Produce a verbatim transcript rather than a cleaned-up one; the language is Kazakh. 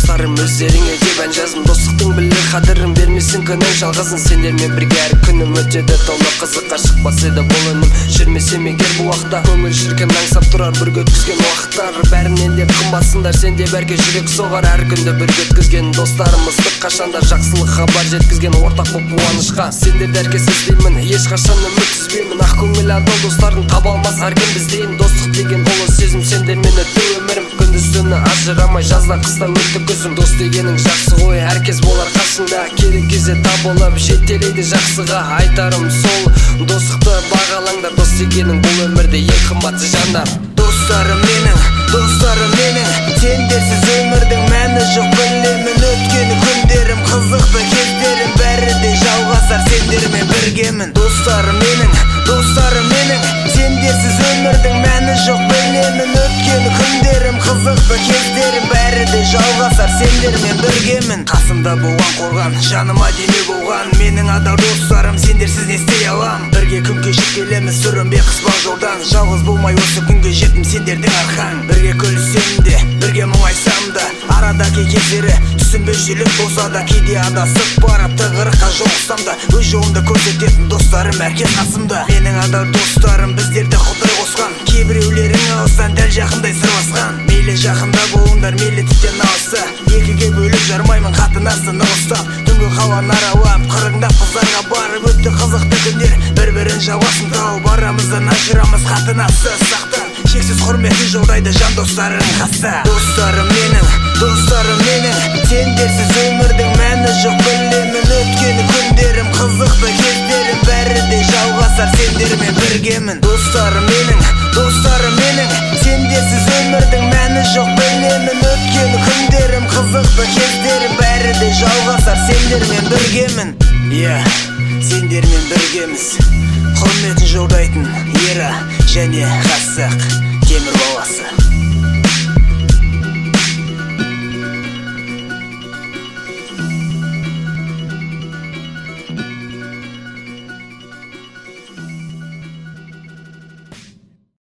достарым өздеріңе деп ән жаздым. Достықтың білер қадірін бермесін күнің жалғызын. Сендермен бірге әр күнім өтеді толы қызыққа. Шықпас еді бұл үнім жүрмесем егер бұл уақытта. Көңіл шіркін аңсап тұрар бірге өткізген уақыттар. Бәрінен де қымбатсыңдар сенде бәрге жүрек соғар. Әр күнді бірге өткізген достарымызды қашанда жақсылық хабар жеткізген ортақ боп қуанышқа. Сендерді әркез іздеймін, ешқашан үміт үзбеймін. Ақ көңіл адал достардың таба алмас әр кім біздейін. Достық деген ұлы сезім сендермен өтті өмірім. Күндіз-түні ажырамай жазда қыста өтті күзім. Дос дегенің жақсы ғой, әркез болар қасыңда. Керек кезде табылып жетелейді жақсыға. Айтарым сол, достықты бағалаңдар. Дос дегенің бұл өмірде ең қымбатты жандар. Достарым менің, достарым менің, сендерсіз өмірдің мәні жоқ білемін. Өткені күндерім, қызықты кездерім бәрі де жалғасар сендермен біргемін. Достарым менің, достарым менің, сендерсіз өмірдің мәні жоқ білемін. Өткені күндерім, қызықты кездерім бәрі де жалғасар сендермен біргемін. Қасымда болған қорған, жаныма демеу болған менің адал достарым, сендерсіз не істей алам. Бірге күн кешіп келеміз сүрінбей қыспақ жолдан. Жалғыз болмай осы күнге жеттім сендердің арқаң. Бірге күлсем де, бірге мұңайсам да, арада кей кездері түсінбей жүрек болса да, кейде адасып барып тығырыққа жолықсам да, өз жолымды көрсететін достарым әркез қасымда. Менің адал достарым біздерді Құдай қосқан. Кейбіреулерің алыстан дәл жақындай сырласқан. Мейлі жақында болыңдар, мейлі тіптен алыста, екіге бөліп жармаймын қатынасты нығыстап. Түнгі хауаны аралап, қырыңдап қыздарға барып өтті қызықты күндер. Бір-бірін жауасын тауып арамыздан ажырамыз қатынасты сақтан. Шексіз құрметін жолдайды жан достарың қаста. Достарым менің, достарым менің, сендерсіз өмірдің мәні жоқ білемін. Өткені күндерім, қызықты кездерім бәрі де жалғасар сендермен біргемін. Достарым менің, достарым менің, сендерсіз өмірдің мәні жоқ білемін. Өткені күндерім, қызықты кездерім бәрі де жалғасар сендермен біргемін. Иә, сендермен біргеміз. Құрметін жолдайтын Ера және Қасық темір баласы.